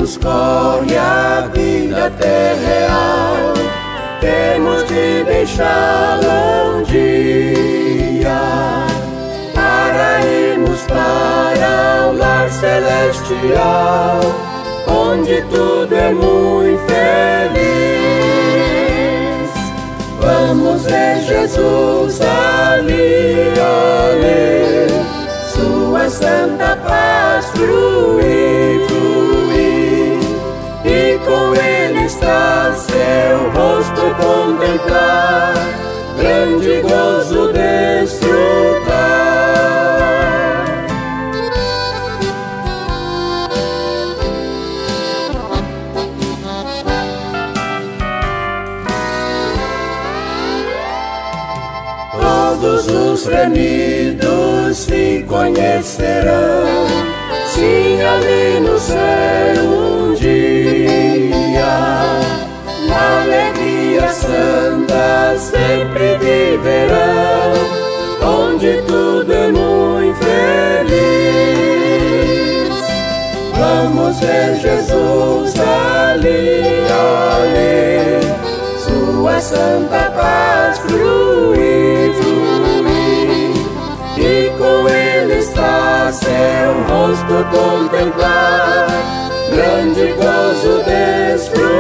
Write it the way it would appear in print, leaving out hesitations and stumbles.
nos corre a vida até real. Temos de deixá-la um dia para irmos para o lar celestial, onde tudo é muito feliz. Vamos ver Jesus ali, ali, sua santa paz fluir, fluir, e com ele está seu rosto contemplar, grande gozo desfrutar. Todos os remidos se conhecerão, sim, ali no céu um dia. Na alegria santa sempre viverão, onde tudo é muito feliz. Vamos ver Jesus ali, ali, sua santa paz fluir, fluir, e com ele está seu rosto contemplar, grande gozo desfrutar.